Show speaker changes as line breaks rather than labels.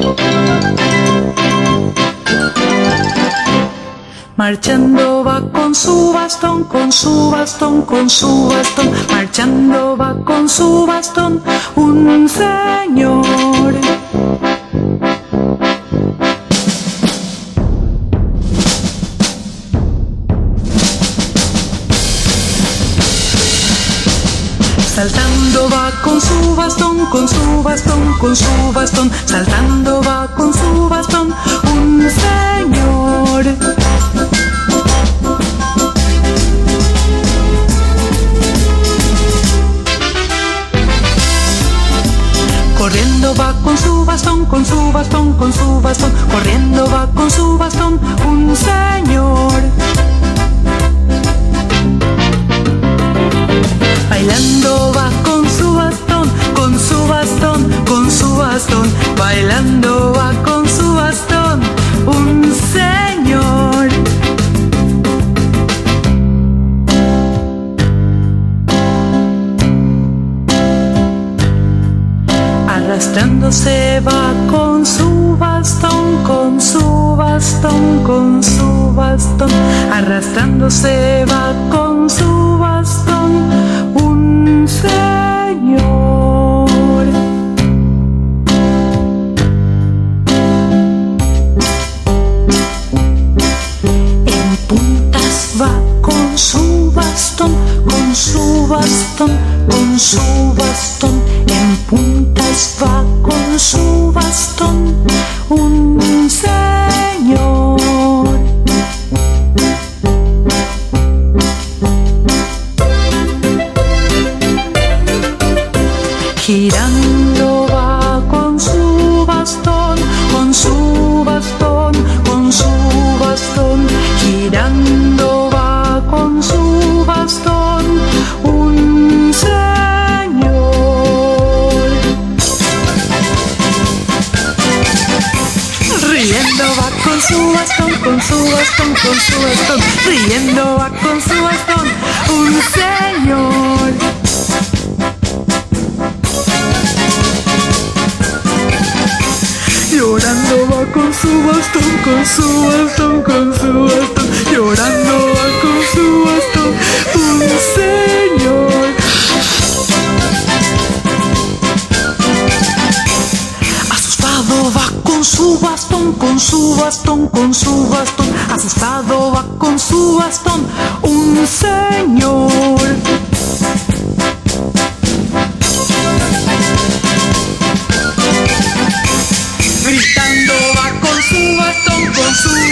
Marchando va con su bastón, con su bastón, con su bastón. Marchando va con su bastón un señor. Saltando va con su bastón, con su bastón, con su bastón. Saltando va con su bastón un señor. Corriendo va con su bastón, con su bastón, con su bastón. Corriendo va con su bastón un señor. Bailando va con su bastón, con su bastón, con su bastón. Bailando va con su bastón un señor. Arrastrándose va con su bastón, con su bastón, con su bastón. Arrastrándose va con su bastón un señor. En puntas va con su bastón, con su bastón, con su bastón. En puntas va con su bastón un señor. Girando va con su bastón, con su bastón, con su bastón. Girando va con su bastón un señor. Riendo va con su bastón, con su bastón, con su bastón. Riendo va con su bastón un señor. Llorando va con su bastón, con su bastón, con su bastón. Llorando va con su bastón un señor. Asustado va con su bastón, con su bastón, con su bastón. Asustado va con su bastón un señor. Gritando va con su bastón, con su